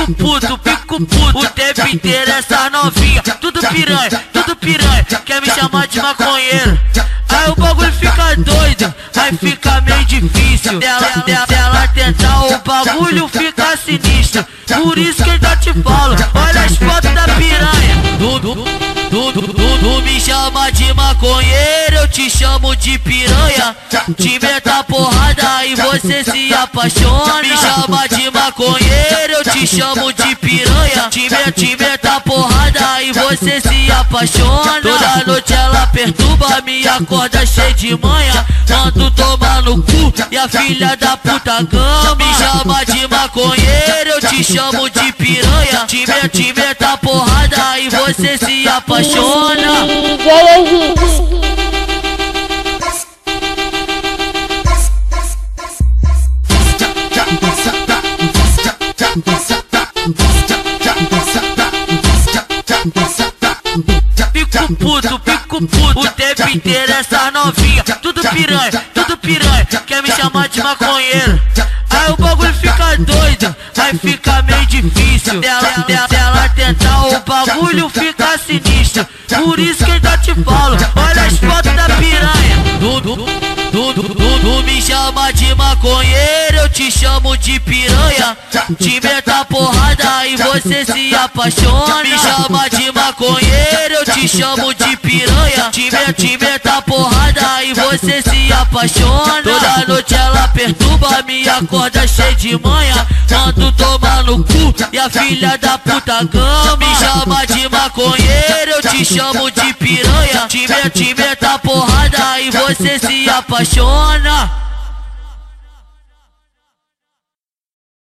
fico puto o tempo inteiro. Essa novinha, tudo piranha, quer me chamar de maconheiro. Aí o bagulho fica doido, aí fica meio difícil dela tentar, o bagulho fica sinistro. Por isso que eu já te falo, olha as fotos da piranha. Tu me chama de maconheiro, eu te chamo de piranha. Te meta porrada e você se apaixona. Me chama de maconheiro, eu te chamo de piranha. Te meta porrada e você se apaixona. Toda noite ela perturba, me acorda cheio de manha. Mando tomar no cu e a filha da puta cama. Me chama de maconheiro, eu te chamo de piranha. Te meta porrada e você se apaixona. Fico puto o tempo inteiro. Essa novinha, tudo piranha, quer me chamar de maconheiro. Aí o bagulho fica doido, aí fica meio difícil dela tentar, o bagulho fica sinistro. Por isso que eu já te falo, olha as fotos da piranha. Tu me chama de maconheiro, eu te chamo de piranha. Te meta porrada e você se apaixona. Me chama de maconheiro, eu te chamo de piranha. Te meta porrada e você se apaixona. Toda noite ela perturba, me acorda cheio de manha. Mando tomar no cu e a filha da puta cama. Me chama de maconheiro, eu te chamo de piranha. Te meta porrada e você se apaixona.